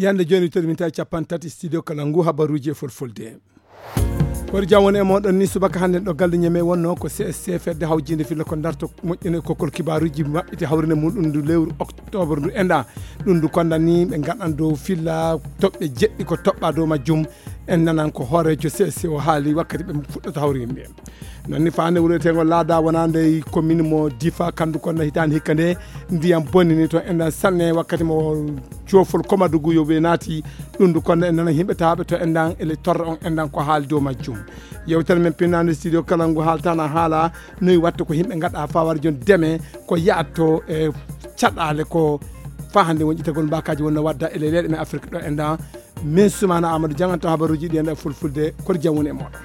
yande joni terminta capantati studio Kalangu habaruji fulfulde wori jawon e modon ni subaka hande do galde nyeme wonno ko CSC fedde hawjinde filla ko darto mojjene kokol kibaruji mabbiti hawrine mudum du lewru octobre du enda dum du kondani be gadando filla tobbe jeddi ko tobba do majjum en nanan ko horejo CSC o haali wakkati be fuddata hawrinde nonni faande wuretego laada wonande commune mo difa kandu konna hitande hikkande ndiyam bonni to enda sanne wakkati mo ciofol komadugu yobe naati dum du konna en nana himbe taabe to endan ele torre on endan ko haal do majjum yewtere men pinande studio Kalangu haltana haala noy watte ko himbe ngada fawar jon deme ko yaatto e cadale ko fahande wonji tagol bakaji wonna wadda ele lede me Afrique do enda min sumana Amadou janganto habaruji di enda fulfulde ko jawon e modo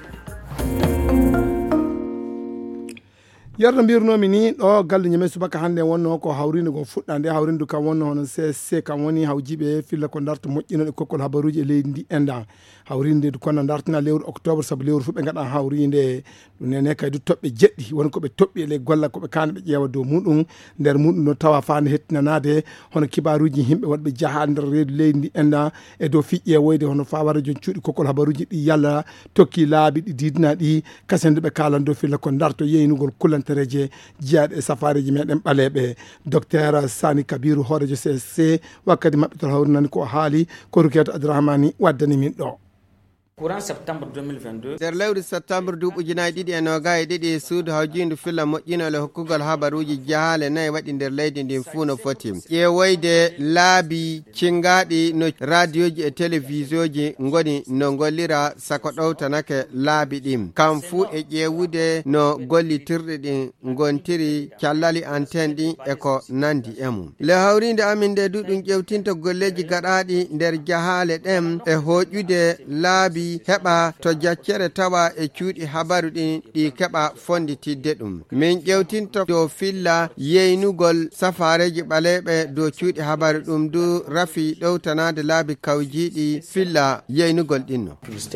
yarno mbirnomi ni do galle nyeme subaka hande wonno ko hawrinde go fuddande hawrindu kam wonno hono CSC kam woni hawjibe filla ko darto mojjino kokol habaruji leydi enda hawrinde du kono dartina lewru octobre sabu lewru fu be ngada hawrinde dum nene kay du tobbe jeddi won ko be tobbi le golla ko be kanbe jeewa do mudum der mudum no tawa faande hettinanade hono kibaruji himbe wadbe jaha der reedu leydi enda e do fijje woyde hono fawara jon cuudi kokol habaruji di yalla tokki laabi di didna di kasende be kalando filla ko darto yeynugol kulantereje jiade safariji meden balebe docteur Sani Kabiru horejo CSC wakkati mabbe to hawrnani ko haali ko Rukiyatou Abdourahmani waddani min do courant septembre 2022 der lewru septembre duuɓi ujunaaje ɗiɗi e nogaye ɗiɗi suudu hawjindu filla moƴƴinole hokkugal habaruji jahale nayi waɗi nder leydi ndin fuu no foti ƴeewoyde laabi cingaɗi no radioji e télévision ji goni no gollira sako ɗowtanake laabi ɗin kam fuu e ƴeewude no gollitirɗe ɗin gontiri callali antenne ɗin e ko nandi e mum le hawrinde amin nde du ɗum ƴewtinta golleji gaɗaɗi nder jahale ɗen e hoƴude laabi heɓa to jaccere tawa e cuuɗi habaru ɗin ɗi keɓa fonditidde ɗum min ƴewtinto dow filla yeynugol safareji ɓaleɓe dow cuuɗi habaru ɗum du rafi ɗowtanade laabi kawjiɗi filla yeynugol ɗinno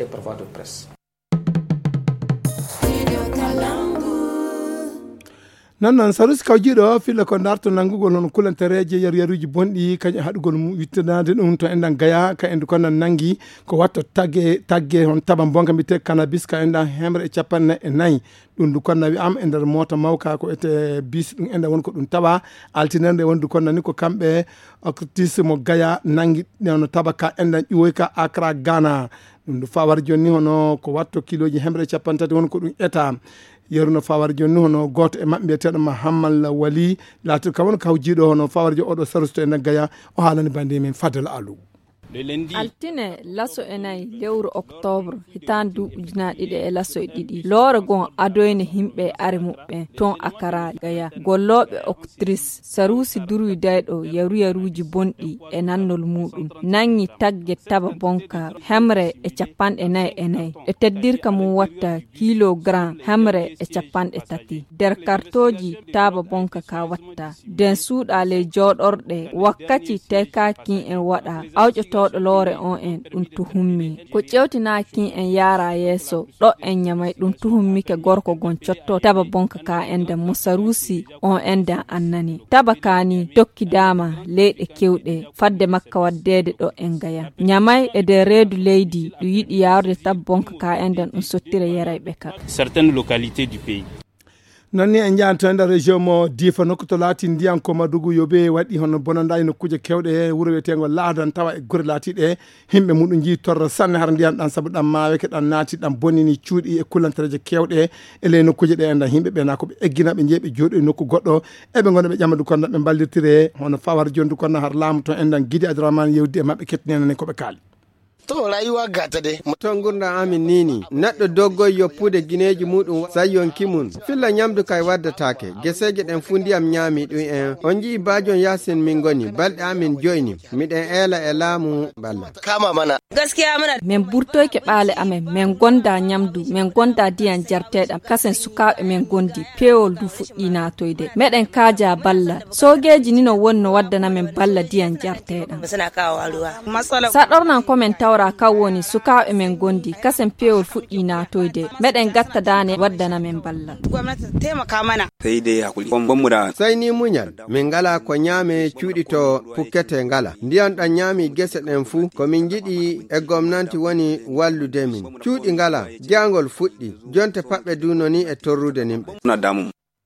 non sarus kawjiɗo filla ko darto nangugol non kulantereje yaruyaruji bonɗi kañum haɗugol wittanade ɗum to enɗan gaya ka endu kono nangi ko watto tagge hon taba bonka mbite cannabis ka enɗan hemre e capanɗe e nayyi ɗum du konna wi am e nder mota mawka ko ete bis ɗum enɗan won ko ɗum tawa altinerde wondu konna ni ko kamɓe artiste mo gaya nangi no taba ka enɗan ƴiwoy ka Accra Ghana ɗum du fawar joni hono ko watto kiloji hemre e capantati won ko ɗum eta yeruno fawar joni hono goto e mabbe biyeteɗo Mahamal Wali laati kam won kawjiɗo hono fawarjo oɗo sarusto e naggaya o haalani bande min Fadel Alou altine laso enayi lewru octobre hitan du ujunaaɗiɗi e laso e ɗiɗi loore gon adoyne himɓe ari muɓɓe ton Accra gaya golloɓe octrice sarusi duruy dayɗo yaruyaruji bonɗi e nannol muɗum nangi tagge taba bonka hemre e capanɗe nayi e nayi e teddirka mum watta kilogramme hemre e capanɗe tati nder kartoji taba bonka ka watta den suuɗale joɗorɗe wakkati tekakin en waɗa awƴoto ɗo loore on en ɗum tuhummi ko ƴewtinaki en yaara yeeso ɗo en ñamay ɗum tuhummike gorko gon cotto taba bonka ka enda musarusi on enda annani taba kani dokkidama leyɗe kewɗe fadde makka waddede ɗo en gaya ñamay e de reedu leydi ɗum yiɗi yarude taba bonka ka enden ɗum sottira yarayɓe ka certaines localités du pays nonni en jaanto nder région mo difa nokku to laati ndiyan ko madugu yobe waɗi hono bonandani nokkuje kewɗe wuro wiyetego laadan tawa e gure laatiɗe himɓe muɗum jii torro sanne har ndiyan ɗan saabu ɗan maweke ɗan naati ɗan bonini cuuɗi e kullantereje kewɗe e ley nokkuje ɗe enɗan himɓe ɓe na koɓe eggina ɓe jeeɓe jooɗo e nokku goɗɗo eɓe gona ɓe ƴamadu konno ɓe ballirtire hono fawar jondu konno har laamu to enɗan Guidy Abdourahmane yewdi e mabɓe kettinenane koɓe kaali to rayuwa gata de to gurda amin nini neɗɗo doggoy yoppude guineji muɗum sayonki mum filla ñamdu kay waddatake geseje ɗen fu ndiyam ñaami ɗum en on jii bajon yasin min goni balɗe amin joyni miɗen eela e laamu balla kama mana gaskiya mana min burtoyke ɓaale amen min gonda ñamdu min gonda diyan jarteɗam kasen sukaɓe min gondi pewol du fuɗɗi natoyde meɗen kaaja balla sogeji ni no wonno waddana min balla diyan jarteɗam saɗornan komin taw shawara kawoni sukaɓe men gondi kasen pewol fuɗɗi natoyde meɗen gatta dane waddana men balla gwamnati taimaka mana sai dai hakuri bonmu da sai ni munyal min ngala ko nyame cuuɗi to pukkete ngala ndiyan ɗan nyami gese ɗen fuu komin jiɗi e gomnanti woni wallude min cuuɗi ngala jangol fuɗɗi jonte paɓɓe dunoni e torrude nimɓe na damu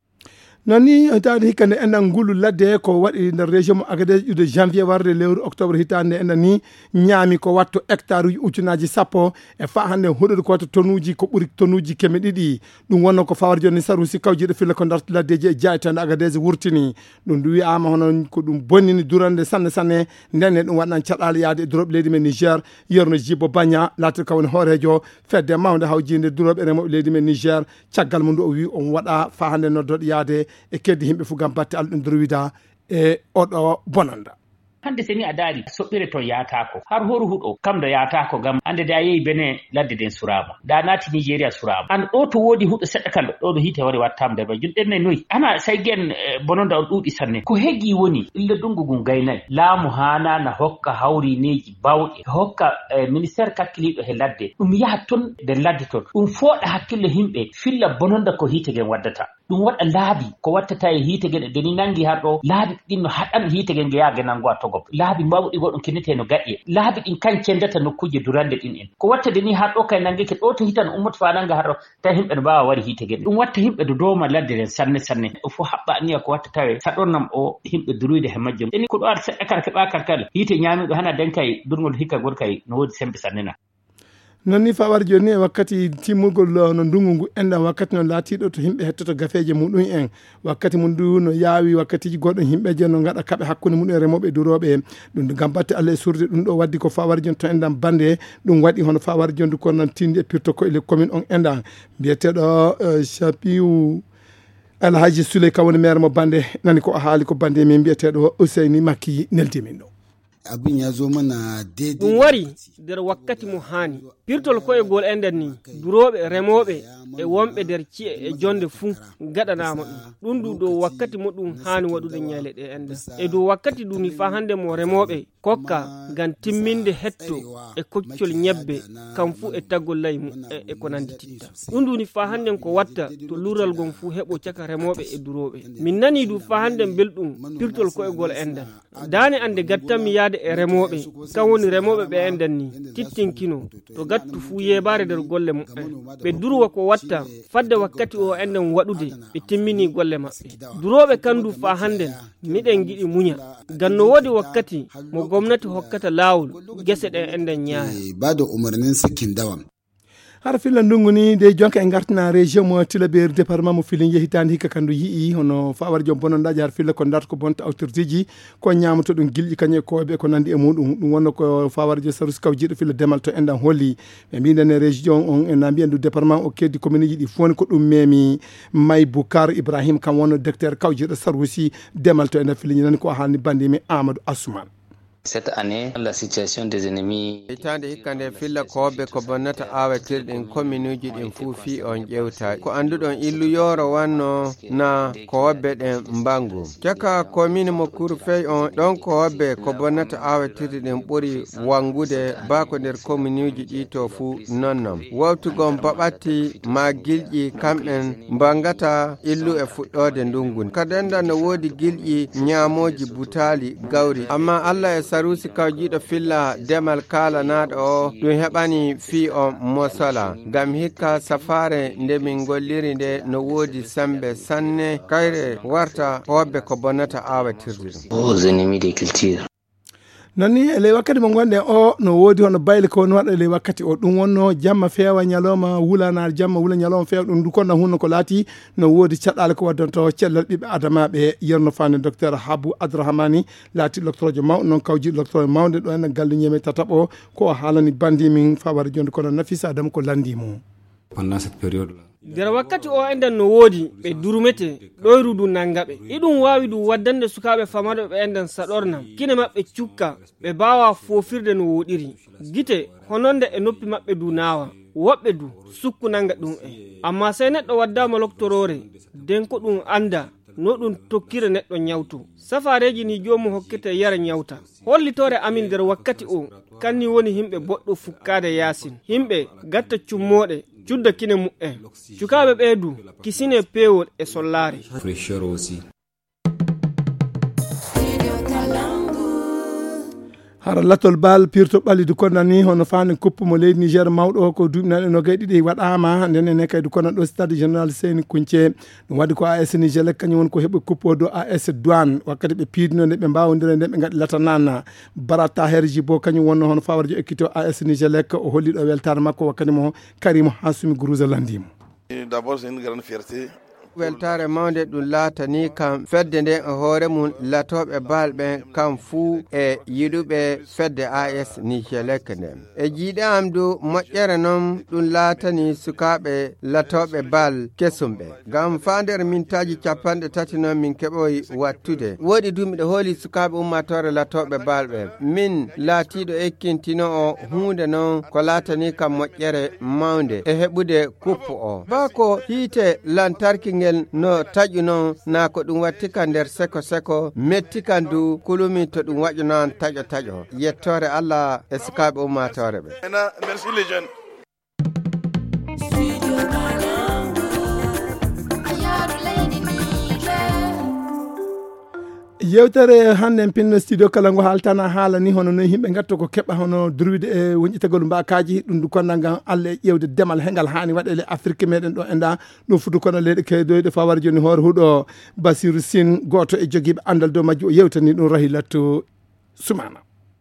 nani hitande hikande enɗan ngulu ladde ko waɗi nder région mo Agadez ƴude janvier warde lewru octobre hitande enɗan ni ñaami ko watto hectare uji ujunnaji sappo e fa hande huɗode ko watto tonnuji ko ɓuuri tonnuji keme ɗiɗi ɗum wonno ko fawar joni sarusi kawjiɗo filla ko darto laddeji e jaytande Agadez wurtini ɗum ndu wiyama hono ko ɗum bonnini durande sanne sanne ndenne ɗum waɗan caɗale yaade e duroɓe leydi men Niger yerno Djibo Bagna latir kawoni hoorejo fedde mawde hawjinde duroɓe remoɓe leydi men Niger caggal mum ndu o wi on waɗa fa hande noddoɗo yaade e keddi himɓe fu gam batte alɗum durwida e oɗo bonanda hande seni a daari soɓɓire to yatako har horu huɗo kam da yatako gam ande da yehi bene ladde den surama da naati Nigeria surama an ɗo to woodi huɗo seɗɗa kan ɗo ɗo hite wari wattam nder majum ɗenne noyi ana sai gen bononda on ɗuuɗi sanne ko hegi woni ille dungu gun gaynayi laamu hana na hokka hawrineji bawɗe hokka ministére kakkiliɗo he ladde ɗum yaha ton nder ladde ton ɗum fooɗa hakkille himɓe filla bononda ko hite gen waddata ɗum waɗa laabi ko wattata e hite gen deni nangi har ɗo laabi ɗin no haɗan hite gen ge yaage nango a togo laabi mawɗi bo ɗum kinnete no gaƴƴe laabi ɗin kan cendata nokkuje durande ɗin en ko watta deni har ɗo kay nangeke ɗo to hitan ummoto fa nanga har ɗo ta himɓe no mbawa wari hite gen ɗum watta himɓe do doma ladde den sanne sanne o fo haɓɓa aniya ko watta tawe saɗornam o himɓe duruyde he majjum ɗeni ko ɗo ar seɗɗa kala keɓa kalkal hite ñamiɗo hana den kay durgol hikka gol kay no woodi sembe sanne na nonni fawar joni e wakkati timmugol no ndungu ngu enɗam wakkati no laatiɗo to himɓe hettoto gafeje muɗum en wakkati mum ndu no yaawi wakkatiji goɗɗo himɓeje no gaɗa kaɓe hakkude muɗum e remoɓe duroɓe ɗum gam batte Allah e surde ɗum ɗo waddi ko fawar joni to enɗam bande ɗum waɗi hono fawar joni ko nan tindi e pirto ko ele commune on enɗam mbiyeteɗo Chapiou Alhaji Souley kawoni maire mo bande nani ko haali ko bande min mbiyeteɗo Ousseyni Makki neldimin ɗo abin ya zo mana daidai ɗum wari nder wakkati mo hani pirtol koyegol e nder ni duroɓe remoɓe e wonɓe nder ci'e e jonde fuu gaɗanama ɗum ɗum dow wakkati mo ɗum hani waɗude ñayle ɗe enda e dow wakkati ɗum fa hande mo remoɓe kokka gam timminde hetto e koccol ñebbe kam fuu e taggol lay mum e ko nandi titta ɗum ɗum fa hande ko watta to lural gon fuu heɓo caka remoɓe e duroɓe min nani du fa hande belɗum pirtol koyegol enda dane ande gattanmi yaade e remoɓe kan woni remoɓe ɓe enden ni tittinkino to gattu fuu yebare nder golle mumen ɓe durwa ko watta fadde wakkati o enden waɗude ɓe timmini golle maɓɓe duroɓe kandu fa handen miɗen giɗi muña ngam no woodi wakkati mo gomnati hokkata lawol gese ɗen enden ñaaya bada umarnin sakin dawam har filla ndungu ni de jonka e gartina région mo Tillabéri département mo Filin yehitande hikka kandu yii hono fawar jom bonondaji har filla ko darta ko bonta autorité ji ko ñamato ɗum gilƴi kañe koɓe ko nandi e muɗum ɗum wonno ko fawar jo sarusi kawjiɗo filla demal to enɗan holli ɓe mbiɗen e région on en mbiyen du département o keddi commune ji ɗi foni ko ɗum memi May Boukar Ibrahim kam wonno docteur kawjiɗo sarusi demal to enɗan Filin nani ko haalni bandimi Amadou Assoumane. Cette année, la situation des ennemis. Itande hikande filla koɓe ko bonnata awatirɗin communuji ɗin fuu fi on ƴewta ko anduɗon illu yoro wanno na koɓe ɗen mbangu caka commune mo Kurfey on ɗon koɓe ko bonnata awatirɗi ɗin ɓuuri wangude bako nder communuji ɗi to fuu nonnon wawtugon baɓatti ma gilƴi kamɓen mbangata illu e fuɗɗode ndungu kadenda no woodi gilƴi ñamoji butali gawri amma Allah e sarusi kawjiɗo filla demal kala naɗo o ɗum heɓani fi o mosala gam hikka safare nde min golliri nde no woodi sembe sanne kayre warta hoɓɓe ko bonnata awatirde aux ennemis des cultures. nonni ele wakkati mo gonɗen o no woodi hono bayle ko no waɗa ele wakkati o ɗum wonno jamma feewa ñalawma wulana jamma wula ñalawma feewa ɗum dukonna hunno ko laati no woodi caɗɗale ko waddonto cellal ɓiɓɓe adamaɓe yerno fande docteur Habou Abdourahmani laati docteur mawɗo noon kawjiɗo docteur mawde ɗo en gallu ñeme tataɓo ko haalani bandi min fawara jonde kono Nafisa Adam ko landimo pendant cette période là nder wakkati o enden no woodi ɓe durmete ɗoyru du nangaɓe iɗum wawi du waddande sukaɓe famaɗo ɓe enden saɗornam kine maɓɓe cukka ɓe mbawa fofirde no woɗiri gite hononde e noppi maɓɓe du nawa woɓɓe du sukku nanga ɗum amma sey neɗɗo waddama loctorore den ko ɗum anda no ɗum tokkira neɗɗo ñawtu safareji ni jomum hokkete yara ñawta hollitore amin nder wakkati o kanni woni himɓe boɗɗo fukkade yasin himɓe gatta cummoɗe cudda kine mu'en cukaɓe ɓeydu kisine pewol e sollare fraîcheur aussi. hara latol bal pirto ɓallidu konnani hono fani koppumo leydi niger mawɗo ko duuɓinaɗe nogay ɗiɗi waɗama nden ene kaydu kono ɗo stade général seyni kunce ɗum waɗi ko AS niger kañum woni ko heɓe kuppo do AS douane wakkati ɓe piidino nde ɓe mbawodira nde ɓe gaɗi latanana barata herji bo kañum wonno hono fawarjo ekkito AS niger o holliɗo weltare makko wakkati mo karimo hasumi gourouza landimo. D'abord c'est une grande fierté. weltare mawde ɗum laatani kam fedde nde e hoore mum latoɓe balɓe kam fuu e yiɗuɓe fedde AS Nigelec nde e jiiɗe am du moƴƴere noon ɗum laatani sukaɓe latoɓe bal kesum ɓe ngam fa nder mintaji 30 noon min keɓoyi wattude woɗi dumiɗe hooli sukaɓe ummatore latoɓe balɓe min laatiɗo ekkintino o hunde noon ko laatani kam moƴƴere mawde e heɓude kuppu o bako hiite lantarki no taƴu noon na ko ɗum watti ka nder seko metti kan du kulumi to ɗum waƴu noon taƴo yettore Allah e sukaɓe ummatore ɓe. Merci les jeunes. yewtere hande en pinno studio kala ngo haltana haala ni hono no yimɓe gatto ko keɓa hono durwide e wonƴitagol mbakaji ɗum du konna gam Allah e ƴewde demal hengal hani waɗele Afrique meɗen ɗo enda ɗum fudu kono leyɗe keydoyɗe fawar joni hoore huuɗo Basirou Sine goto e joguiɓe andal dow majju o yewtani ɗum Rahilatu Soumana.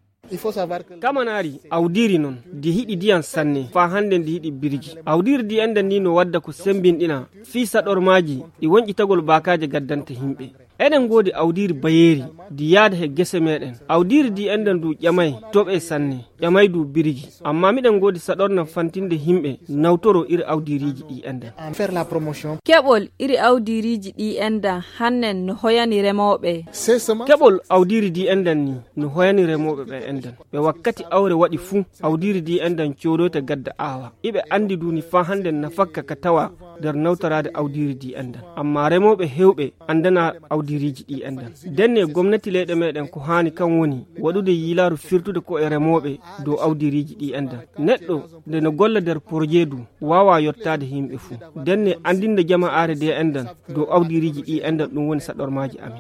kamanari awdiri noon di hiɗi diyan sanne fa hande ndi hiɗi biriji awdiri di enden ni no wadda ko sembinɗina fi saɗormaji ɗi wonƴitagol bakaje gaddanta himɓe eɗen godi awdiri bayeri di yaada he gese meɗen awdiri di enden du ƴamay toɓe sanne ƴamay du biriji amma miɗen godi saɗorna fantinde himɓe nawtoro iri awdiriji ɗi enden keɓol iri awdiriji ɗi enda hannen no hoyani remoɓe keɓol awdiri di enden ni no hoyani remoɓe ɓe enden ɓe wakkati awre waɗi fuu awdiri di enden codoyta gadda awa iɓe andi duni fa handen nafakka ka tawa nder nawtarade awdiri di enden amma remoɓe hewɓe andana awdiriji ɗi enden denne gomnati leyɗe meɗen ko hani kan woni waɗude yilaru firtude ko e remoɓe dow awdiriji ɗi enden neɗɗo nde no golla nder projet du wawa yottade himɓe fuu denne andinde jama'are de enden dow awdiriji ɗi enden ɗum woni saɗormaji amin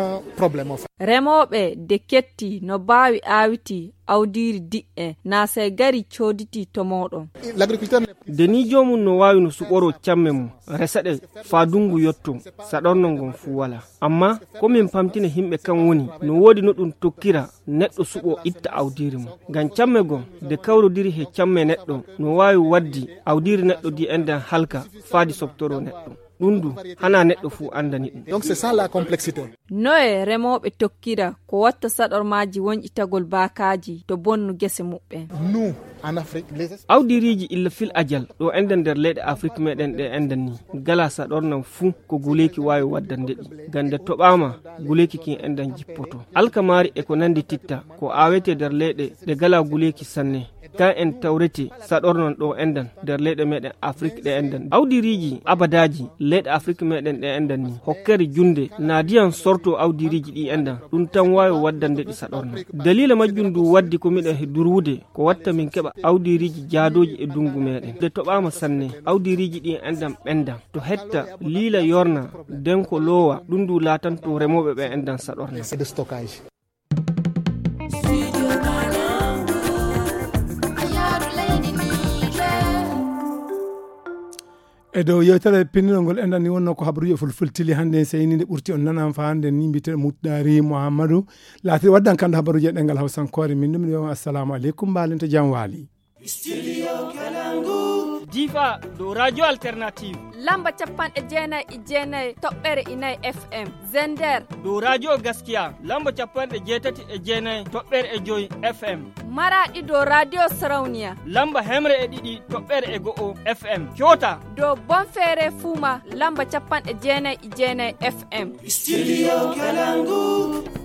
remoɓe de ketti no bawi awiti awdiri diƴƴe na sey gari coditi to moɗon deni jomum no wawi no suɓoro camme mum resaɗe fa dungu yotto saɗorno gon fu wala amma komin pamtina himɓe kan woni no wodi no ɗum tokkira neɗɗo suɓo itta awdiri mum ngam camme gon de kawrodiri he camme neɗɗo no wawi waddi awdiri neɗɗo di enden halka faadi softoro neɗɗo ɗum du hana neɗɗo fu andani ɗum donc c'est ça la complexité noye remoɓe tokkira ko watta saɗormaji wonƴitagol bakaji to bonnu gese muɓɓen nous en Afrique awdiriji illa fil ajal ɗo enden nder leyɗe Afrique meɗen ɗe enden ni gala saɗornan fu ko guleki wawi waddande ɗi gande toɓama guleki kin enden jippoto alkamari e ko nandi titta ko awete nder leyɗe ɗe gala guleki sanne kan en tawrete saɗornon ɗo enden nder leyɗe meɗen Afrique ɗe enden awdiriji abadaji leyɗe Afrique meɗen ɗe enden ni hokkere junde na diyan sorto awdiriji ɗi enden ɗum tan wawi waddande ɗi saɗorno dalila majjum du waddi ko miɗen he durwude ko watta min keɓa awdiriji jaadoji e dungu meɗen de toɓama sanne awdiriji ɗi enden ɓendan to hetta liila yorna den ko lowa ɗum du latan to remoɓe ɓe enden saɗorno de stockage e dow yewtere pinnirol ngol enɗan ni wonno ko habaruji fulfultili hannde seyni nde ɓurti on nanama fa hannde ni mbiteɗo Moutdari Mouhamadou laatiri waddan kande habaruji e ɗengal hawsankore min ɗum wiya assalamu aleykum mbalen to jam waali jifa dow radio alternative lamba 99.9 toɓɓere inayi FM Zender dow radio gaskiya lamba 89.9 toɓɓere e joyi FM Maradi dow radio Sarauniya lamba hemre e ɗiɗi toɓɓere e go'o FM Kyota dow Bonfere Fuma lamba 99.9 FM Studio Kalangu